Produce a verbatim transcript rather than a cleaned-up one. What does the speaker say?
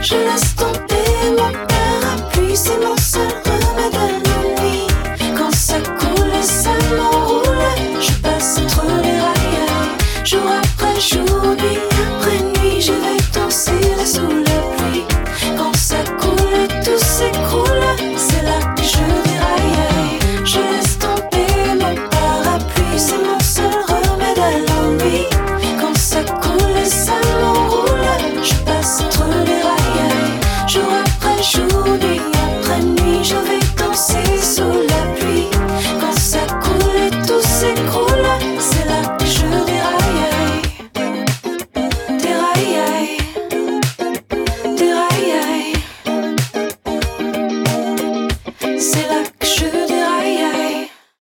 Je laisse tomber mon parapluie, c'est mon seul remède à l'ennui. Quand ça coule et ça m'enroule, je passe entre les rails. Jour après jour, nuit après nuit, je vais danser là sous la pluie. Quand ça coule et tout s'écroule, c'est là que je déraille. Je laisse tomber mon parapluie, c'est mon seul remède à l'ennui. Quand ça coule et ça m'enroule, je passe entre les rails. Jour après jour, nuit après nuit, je vais danser sous la pluie. Quand ça coule et tout s'écroule, c'est là que je déraille. Déraille, déraille. C'est